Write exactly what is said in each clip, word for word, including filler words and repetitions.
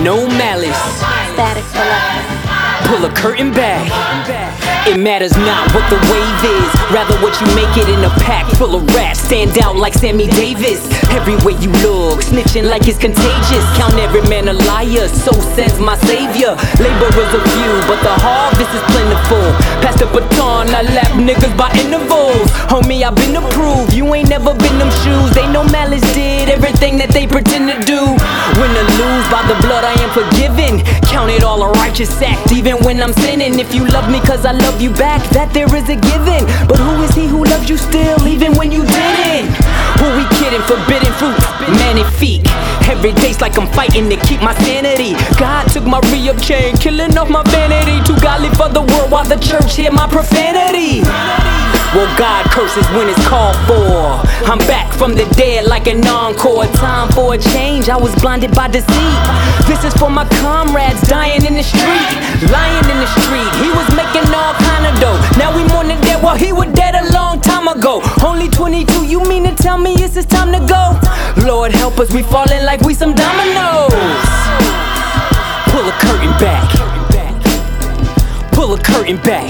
no malice. Static Selector. Pull a curtain back. It matters not what the wave is, rather what you make it in a pack full of rats. Stand out like Sammy Davis. Everywhere you look, snitching like it's contagious. Count every man a liar, so says my savior. Laborers a few, but the harvest is plentiful. Pass the baton, I lap niggas by intervals. Homie, I've been approved, you ain't never been them shoes. They know malice did everything that they pretend to do. Win or lose, by the blood I am forgiven. Count it all a righteous act, even when I'm sinning. If you love me cause I love you back, that there is a given. But who is he who loves you still, even when you didn't? Who we kidding? Forbidden fruit, magnifique. Every day's like I'm fighting to keep my sanity. God took my re-up chain, killing off my vanity. Too godly for the world while the church hear my profanity. Well, God curses when it's called for. I'm back from the dead like an encore. Time for a change, I was blinded by deceit. This is for my comrades dying in the street, lying in the street. He was making all kind of dough. Now we mourning dead while he was dead a long time ago. Only twenty-two, you mean to tell me it's his time to go? Lord help us, we falling like we some dominoes. Pull a curtain back. Pull a curtain back.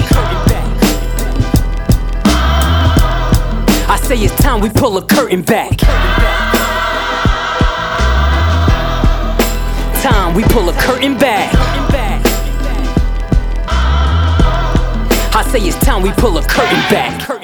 I say it's time we pull a curtain back. Time we pull a curtain back. I say it's time we pull a curtain back.